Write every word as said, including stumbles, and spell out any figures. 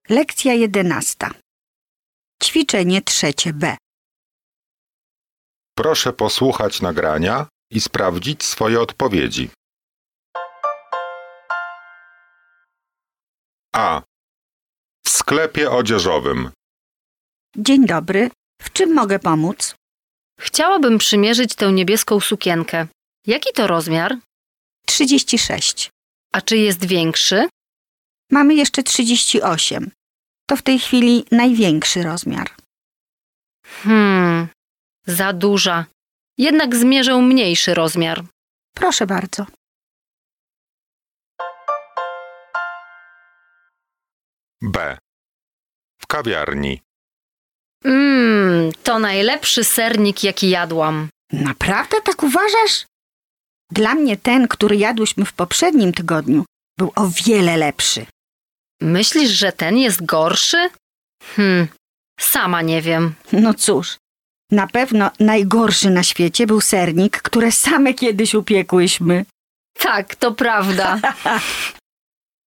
Lekcja jedenasta. Ćwiczenie trzecie B. Proszę posłuchać nagrania i sprawdzić swoje odpowiedzi. A. W sklepie odzieżowym. Dzień dobry. W czym mogę pomóc? Chciałabym przymierzyć tę niebieską sukienkę. Jaki to rozmiar? trzydzieści sześć. A czy jest większy? Mamy jeszcze trzydzieści osiem. To w tej chwili największy rozmiar. Hmm, za duża. Jednak zmierzę mniejszy rozmiar. Proszę bardzo. B. W kawiarni. Mmm, to najlepszy sernik, jaki jadłam. Naprawdę tak uważasz? Dla mnie ten, który jadłyśmy w poprzednim tygodniu, był o wiele lepszy. Myślisz, że ten jest gorszy? Hmm, sama nie wiem. No cóż, na pewno najgorszy na świecie był sernik, który same kiedyś upiekłyśmy. Tak, to prawda.